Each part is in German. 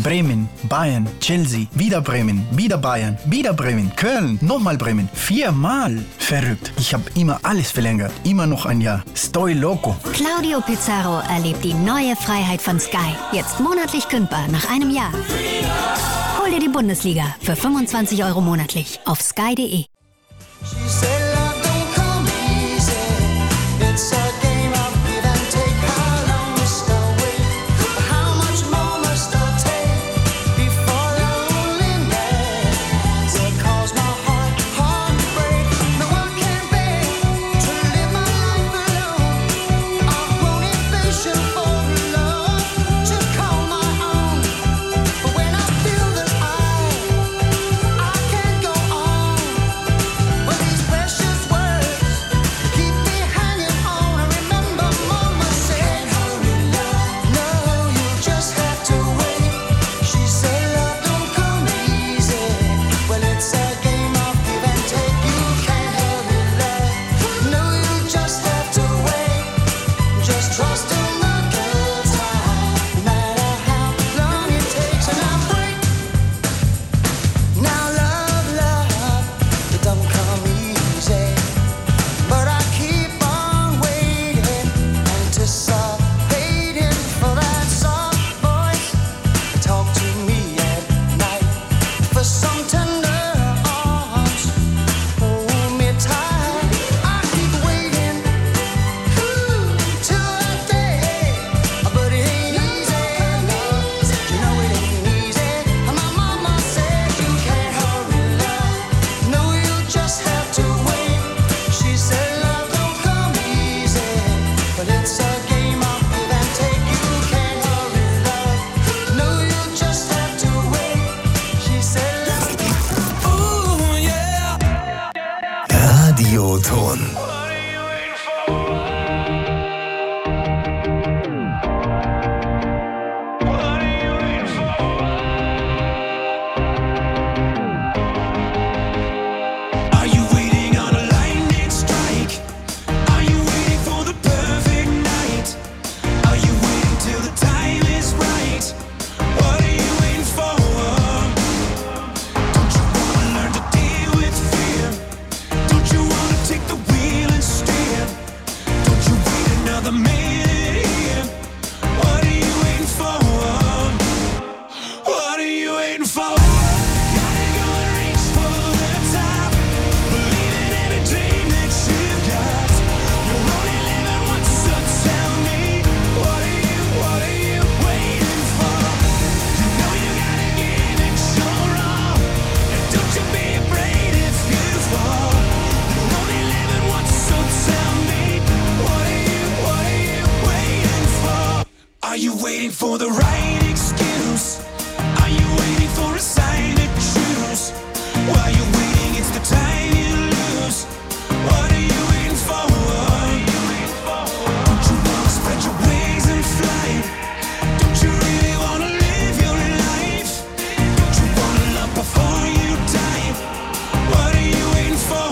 Bremen, Bayern, Chelsea, wieder Bremen, wieder Bayern, wieder Bremen, Köln, nochmal Bremen. 4-mal. Verrückt. Ich habe immer alles verlängert. Immer noch ein Jahr. Estoy loco. Claudio Pizarro erlebt die neue Freiheit von Sky. Jetzt monatlich kündbar nach einem Jahr. Hol dir die Bundesliga für 25 € monatlich auf sky.de. Radioton. For the right excuse, are you waiting for a sign to choose? While you're waiting, it's the time you lose. What are you waiting for? Don't you wanna spread your wings and fly? Don't you really wanna live your life? Don't you wanna love before you die? What are you waiting for?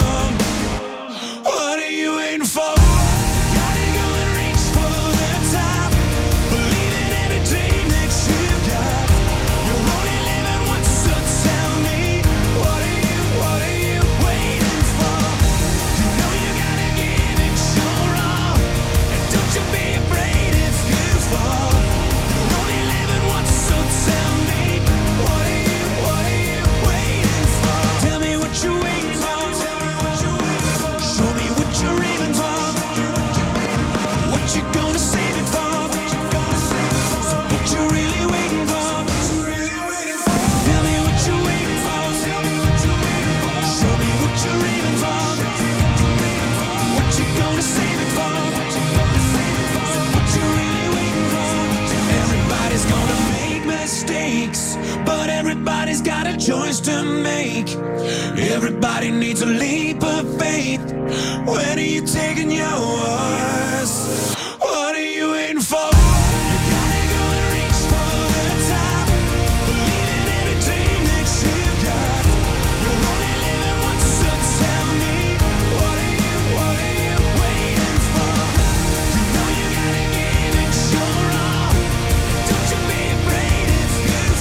What are you waiting for? Gotta go and reach for the top. Believe in every dream that you got. You're only living once, so tell me, what are you waiting for? You know you gotta give it your all, and don't you be afraid if you fall. You're only living once, so tell me, what are you waiting for? Tell me what you're waiting for. Show me what you're aiming for. What you gonna save it for? What you really waiting for? Tell me what you're waiting for. Show me what you're aiming for. What you gonna save it for? What you really waiting for? Everybody's gonna make mistakes, but everybody's got a choice to make. Everybody needs a leap of faith. When are you taking yours? What are you waiting for? You gotta go and reach for the top. Believe in every dream that you got. You're only living once, so tell me, what are you waiting for? You know you gotta give it your all. Don't you be afraid if you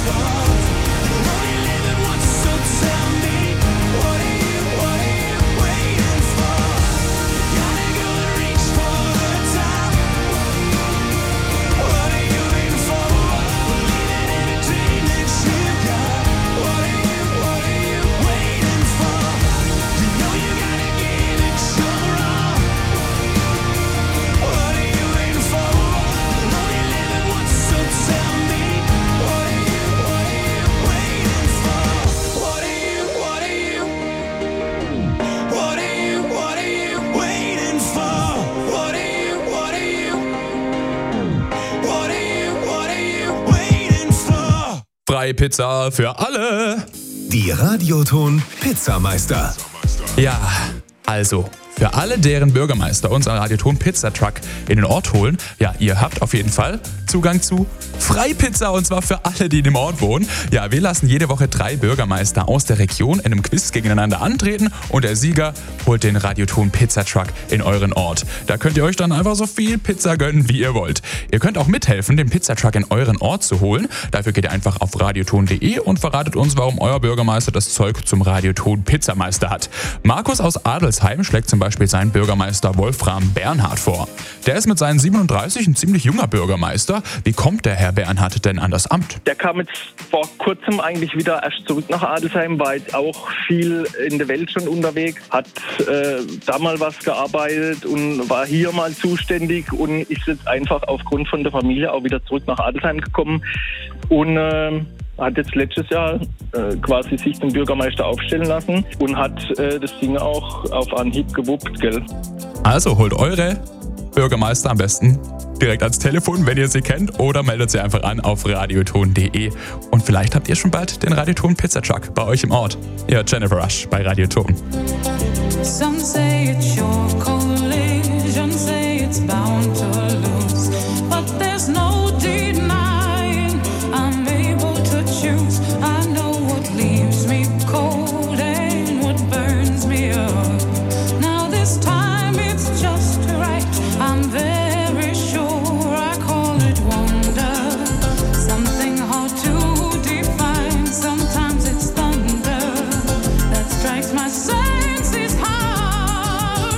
Freie Pizza für alle. Die Radioton Pizzameister. Ja, also für alle, deren Bürgermeister unseren Radioton Pizza Truck in den Ort holen, ja, ihr habt auf jeden Fall Zugang zu Freipizza, und zwar für alle, die in dem Ort wohnen. Ja, wir lassen jede Woche 3 Bürgermeister aus der Region in einem Quiz gegeneinander antreten und der Sieger holt den Radioton Pizza Truck in euren Ort. Da könnt ihr euch dann einfach so viel Pizza gönnen, wie ihr wollt. Ihr könnt auch mithelfen, den Pizza Truck in euren Ort zu holen. Dafür geht ihr einfach auf radioton.de und verratet uns, warum euer Bürgermeister das Zeug zum Radioton Pizzameister hat. Markus aus Adelsheim schlägt zum Beispiel seinen Bürgermeister Wolfram Bernhard vor. Der ist mit seinen 37 ein ziemlich junger Bürgermeister. Wie kommt der Herr Bernhard denn an das Amt? Der kam jetzt vor kurzem eigentlich wieder erst zurück nach Adelsheim, war jetzt auch viel in der Welt schon unterwegs, hat da mal was gearbeitet und war hier mal zuständig und ist jetzt einfach aufgrund von der Familie auch wieder zurück nach Adelsheim gekommen und hat jetzt letztes Jahr quasi sich zum Bürgermeister aufstellen lassen und hat das Ding auch auf Anhieb gewuppt, gell? Also holt eure Bürgermeister am besten direkt ans Telefon, wenn ihr sie kennt, oder meldet sie einfach an auf radioton.de. Und vielleicht habt ihr schon bald den Radioton Pizza Truck bei euch im Ort. Ihr hört Jennifer Rush bei Radioton. Some say it's your collision, say it's bound to lose, but there's no denying I'm able to choose. I know what leaves me cold and what burns me up. Now this time it's just right, I'm very sure I call it wonder. Something hard to define, sometimes it's thunder that strikes my senses hard.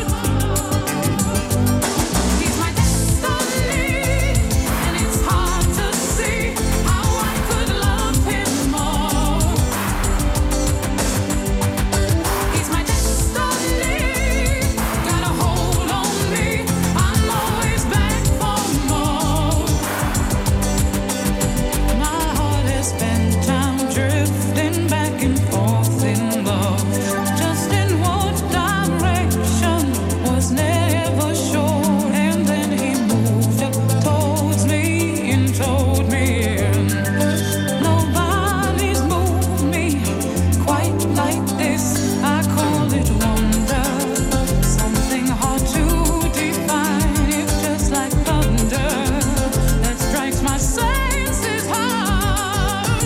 He's my destiny, and it's hard to see how I could love him more. He's my destiny, got a hold on me, I'm always back for more. My heart has spent time drifting back and forth in love. Just in what direction was never sure. And then he moved up towards me and told me nobody's moved me quite like this. I call it wonder. Something hard to define. It's just like thunder that strikes my senses hard.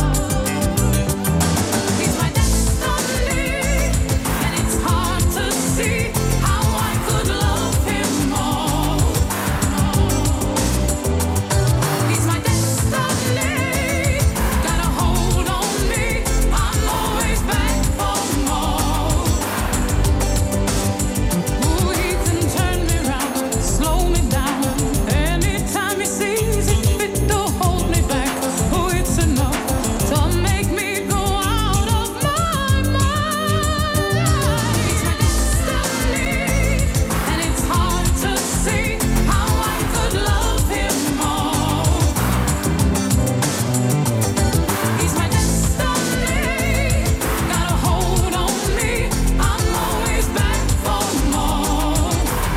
He's my destiny, and it's hard to see how I could love him more. He's my destiny, got a hold on me, I'm always back for more. Ooh, he can turn me round, slow me down, anytime he sees it fit to hold me back. Oh, it's enough to make me go out of my mind. He's my destiny, and it's hard to see how I could love him more. He's my destiny, got a hold on me, I'm always back for more.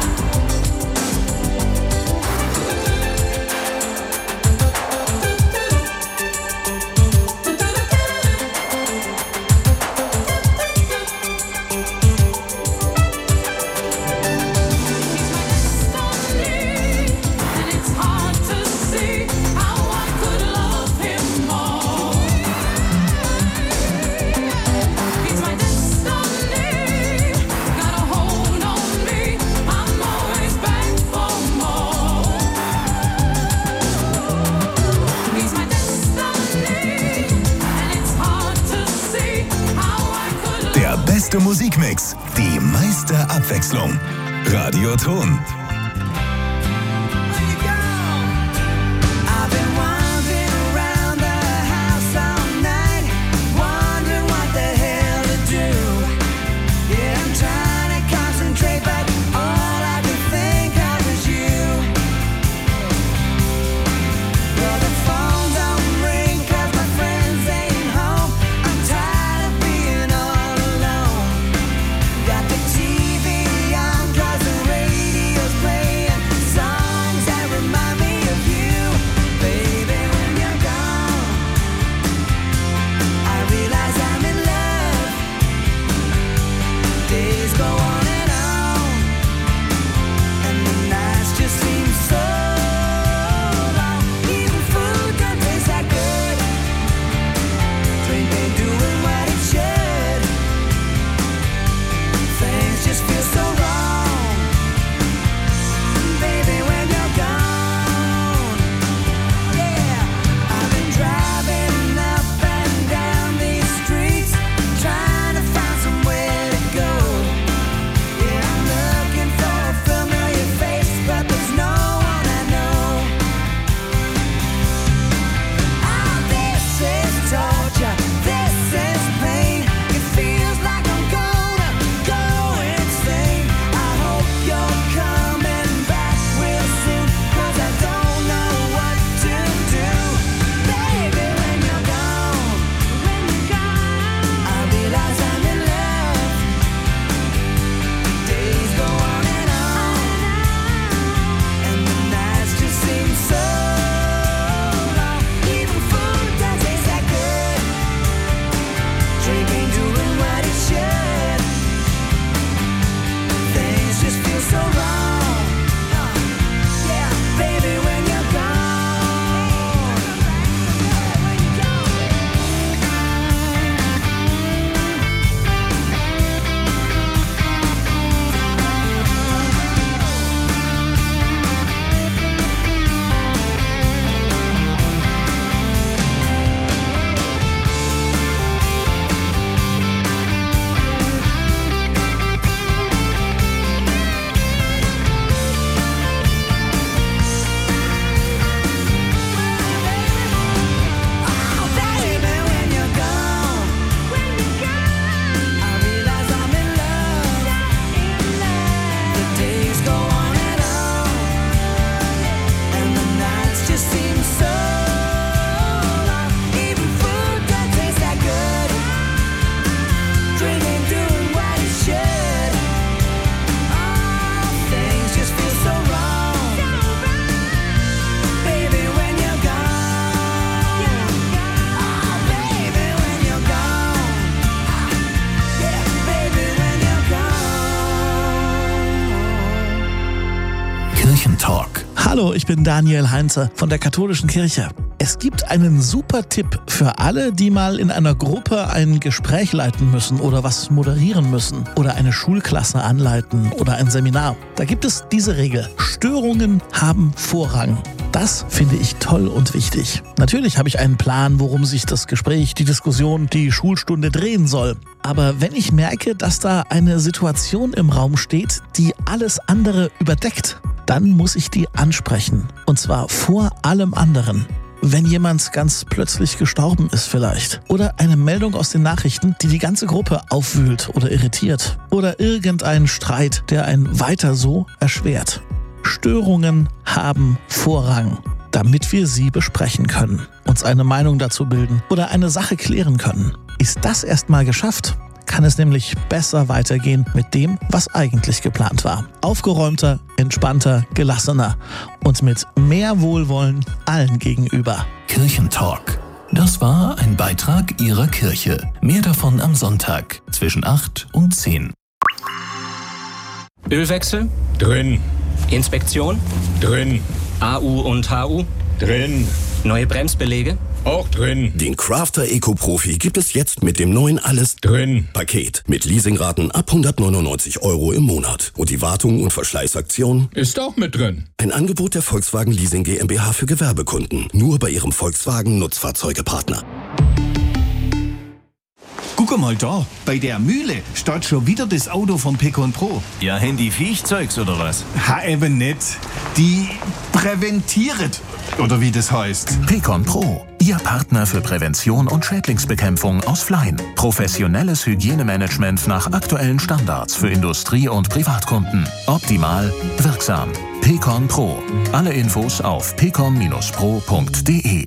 And it's hard to see how I could love him more. He's my destiny, got a hold on me, I'm always back for more. He's my destiny, and it's hard to see how I could Der beste Musikmix, die meiste Abwechslung. Radioton. I've been wandering around the house all night, wondering what the hell to do. Yeah, I'm trying to concentrate, but all I can think of is you. Well, the phone don't ring 'cause my friends ain't home. I'm tired of being all alone. Got the TV on 'cause the radio's Hallo, ich bin Daniel Heinze von der Katholischen Kirche. Es gibt einen super Tipp für alle, die mal in einer Gruppe ein Gespräch leiten müssen oder was moderieren müssen oder eine Schulklasse anleiten oder ein Seminar. Da gibt es diese Regel: Störungen haben Vorrang. Das finde ich toll und wichtig. Natürlich habe ich einen Plan, worum sich das Gespräch, die Diskussion, die Schulstunde drehen soll. Aber wenn ich merke, dass da eine Situation im Raum steht, die alles andere überdeckt, dann muss ich die ansprechen. Und zwar vor allem anderen. Wenn jemand ganz plötzlich gestorben ist vielleicht. Oder eine Meldung aus den Nachrichten, die die ganze Gruppe aufwühlt oder irritiert. Oder irgendein Streit, der ein Weiter so erschwert. Störungen haben Vorrang, damit wir sie besprechen können, uns eine Meinung dazu bilden oder eine Sache klären können. Ist das erstmal geschafft, kann es nämlich besser weitergehen mit dem, was eigentlich geplant war. Aufgeräumter, entspannter, gelassener und mit mehr Wohlwollen allen gegenüber. Kirchentalk. Das war ein Beitrag Ihrer Kirche. Mehr davon am Sonntag zwischen 8 und 10. Ölwechsel? Drin. Inspektion? Drin. AU und HU? Drin. Neue Bremsbeläge? Auch drin. Den Crafter Eco-Profi gibt es jetzt mit dem neuen Alles Drin Paket. Mit Leasingraten ab 199 € im Monat. Und die Wartung und Verschleißaktion ist auch mit drin. Ein Angebot der Volkswagen Leasing GmbH für Gewerbekunden. Nur bei Ihrem Volkswagen Nutzfahrzeugepartner. Guck mal da, bei der Mühle steht schon wieder das Auto vom Pecon Pro. Ja, Handy-Viechzeugs oder was? Ha, eben nicht. Die präventiert, oder wie das heißt. Pecon Pro, Ihr Partner für Prävention und Schädlingsbekämpfung aus Flein. Professionelles Hygienemanagement nach aktuellen Standards für Industrie- und Privatkunden. Optimal, wirksam. Pecon Pro. Alle Infos auf pecon-pro.de.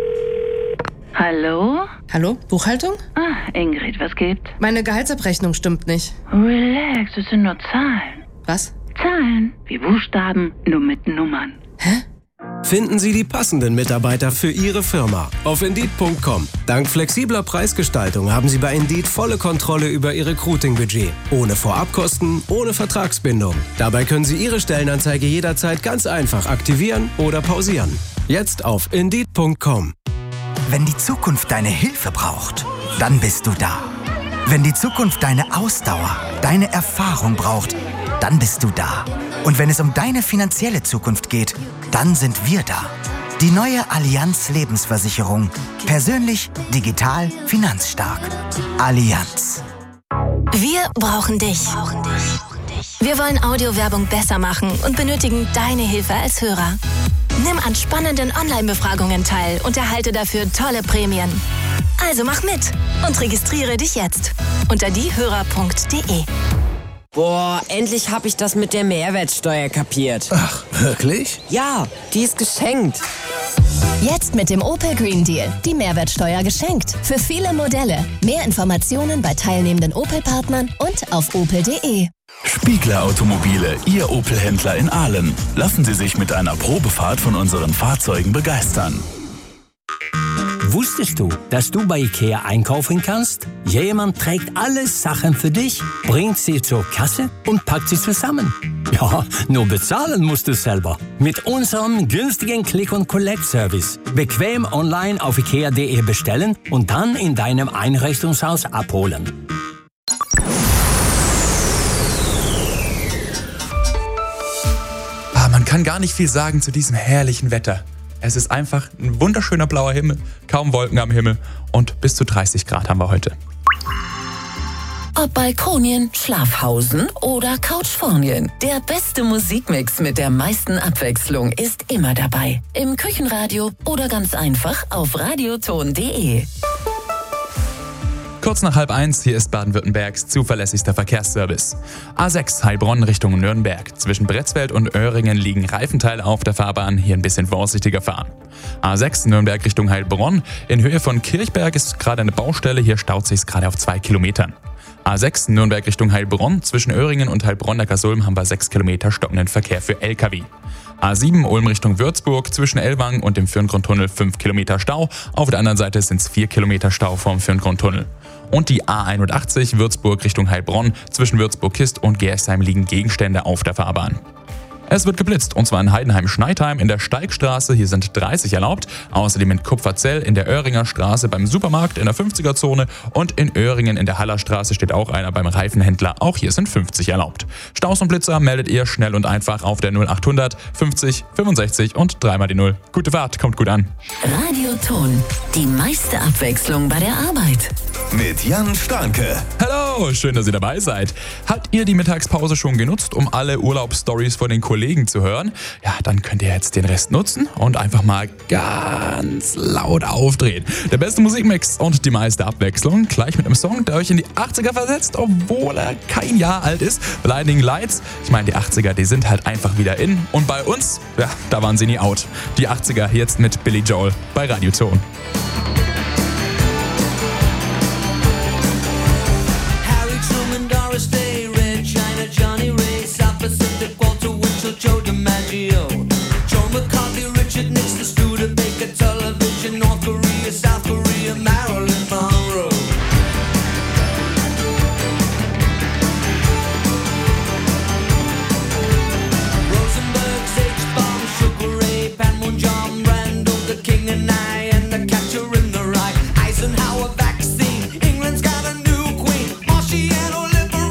Hallo? Hallo, Buchhaltung? Ah, Ingrid, was gibt? Meine Gehaltsabrechnung stimmt nicht. Relax, es sind nur Zahlen. Was? Zahlen, wie Buchstaben, nur mit Nummern. Hä? Finden Sie die passenden Mitarbeiter für Ihre Firma auf Indeed.com. Dank flexibler Preisgestaltung haben Sie bei Indeed volle Kontrolle über Ihr Recruiting-Budget. Ohne Vorabkosten, ohne Vertragsbindung. Dabei können Sie Ihre Stellenanzeige jederzeit ganz einfach aktivieren oder pausieren. Jetzt auf Indeed.com. Wenn die Zukunft deine Hilfe braucht, dann bist du da. Wenn die Zukunft deine Ausdauer, deine Erfahrung braucht, dann bist du da. Und wenn es um deine finanzielle Zukunft geht, dann sind wir da. Die neue Allianz Lebensversicherung. Persönlich, digital, finanzstark. Allianz. Wir brauchen dich. Wir wollen Audiowerbung besser machen und benötigen deine Hilfe als Hörer. Nimm an spannenden Online-Befragungen teil und erhalte dafür tolle Prämien. Also mach mit und registriere dich jetzt unter diehörer.de. Boah, endlich hab ich das mit der Mehrwertsteuer kapiert. Ach, wirklich? Ja, die ist geschenkt. Jetzt mit dem Opel Green Deal. Die Mehrwertsteuer geschenkt. Für viele Modelle. Mehr Informationen bei teilnehmenden Opel-Partnern und auf opel.de. Spiegler Automobile, Ihr Opel-Händler in Aalen. Lassen Sie sich mit einer Probefahrt von unseren Fahrzeugen begeistern. Wusstest du, dass du bei IKEA einkaufen kannst? Jemand trägt alle Sachen für dich, bringt sie zur Kasse und packt sie zusammen. Ja, nur bezahlen musst du selber. Mit unserem günstigen Click-and-Collect-Service. Bequem online auf ikea.de bestellen und dann in deinem Einrichtungshaus abholen. Man kann gar nicht viel sagen zu diesem herrlichen Wetter. Es ist einfach ein wunderschöner blauer Himmel, kaum Wolken am Himmel und bis zu 30 Grad haben wir heute. Ob Balkonien, Schlafhausen oder Couchfornien. Der beste Musikmix mit der meisten Abwechslung ist immer dabei. Im Küchenradio oder ganz einfach auf radioton.de. Kurz nach 12:30, hier ist Baden-Württembergs zuverlässigster Verkehrsservice. A6 Heilbronn Richtung Nürnberg. Zwischen Bretzfeld und Öhringen liegen Reifenteile auf der Fahrbahn, hier ein bisschen vorsichtiger fahren. A6 Nürnberg Richtung Heilbronn. In Höhe von Kirchberg ist gerade eine Baustelle, hier staut sich's gerade auf 2 Kilometern. A6 Nürnberg Richtung Heilbronn. Zwischen Öhringen und Heilbronn-Neckarsulm haben wir 6 Kilometer stockenden Verkehr für LKW. A7 Ulm Richtung Würzburg. Zwischen Ellwangen und dem Fürngrundtunnel 5 Kilometer Stau. Auf der anderen Seite sind es 4 Kilometer Stau vom Fürngrundtunnel. Und die A81 Würzburg Richtung Heilbronn. Zwischen Würzburg-Kist und Gersheim liegen Gegenstände auf der Fahrbahn. Es wird geblitzt, und zwar in Heidenheim-Schneidheim in der Steigstraße, hier sind 30 erlaubt. Außerdem in Kupferzell in der Oehringer Straße beim Supermarkt in der 50er-Zone und in Oehringen in der Hallerstraße steht auch einer beim Reifenhändler, auch hier sind 50 erlaubt. Staus und Blitzer meldet ihr schnell und einfach auf der 0800 50 65 und 3 mal die 0. Gute Fahrt, kommt gut an. Radioton, die meiste Abwechslung bei der Arbeit. Mit Jan Starnke. Hallo, schön, dass ihr dabei seid. Habt ihr die Mittagspause schon genutzt, um alle Urlaubsstories von den Kollegen zu hören? Ja, dann könnt ihr jetzt den Rest nutzen und einfach mal ganz laut aufdrehen. Der beste Musikmix und die meiste Abwechslung, gleich mit einem Song, der euch in die 80er versetzt, obwohl er kein Jahr alt ist. Blinding Lights. Ich meine, die 80er, die sind halt einfach wieder in. Und bei uns, ja, da waren sie nie out. Die 80er jetzt mit Billy Joel bei Radioton. Doris Day, Red China, Johnny Ray, South Pacific, Walter Winchell, Joe DiMaggio, Joe McCarthy, Richard Nixon, Studebaker, Television, North Korea, South Korea, Marilyn Monroe. Rosenberg, H-Bomb, Sugar Ray, Panmunjom, Randall, the King and I, and the Catcher in the Rye, Eisenhower vaccine, England's got a new queen, Marciano.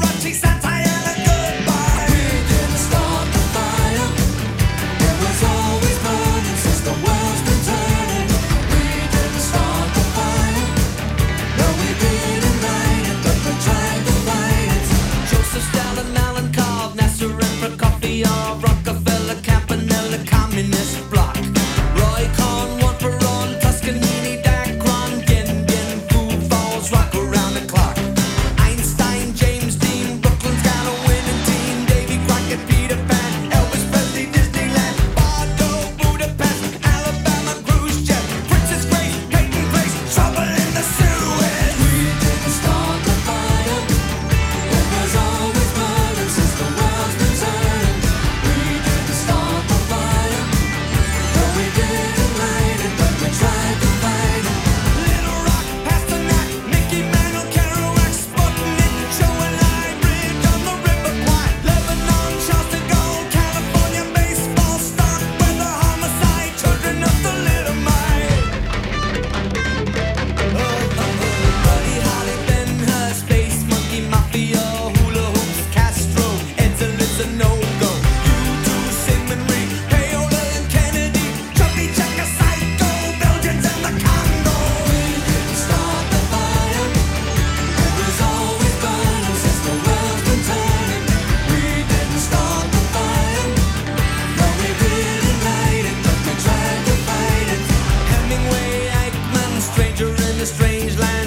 Rockefeller, Campanella, Communist Bloc. Roy Cohn, one for all, Toscanini, Dacron, Gin, Foo Falls, rock around the clock. Einstein, James Dean, Brooklyn's got a winning team. Davy Crockett, Peter Pan, Elvis Presley, Disneyland, Bordeaux, Budapest, Alabama, Khrushchev, Princess Grace, Peyton Place, trouble in the Suez. We didn't start the fire. It was always burning since the world's been turning. Stranger in a strange land.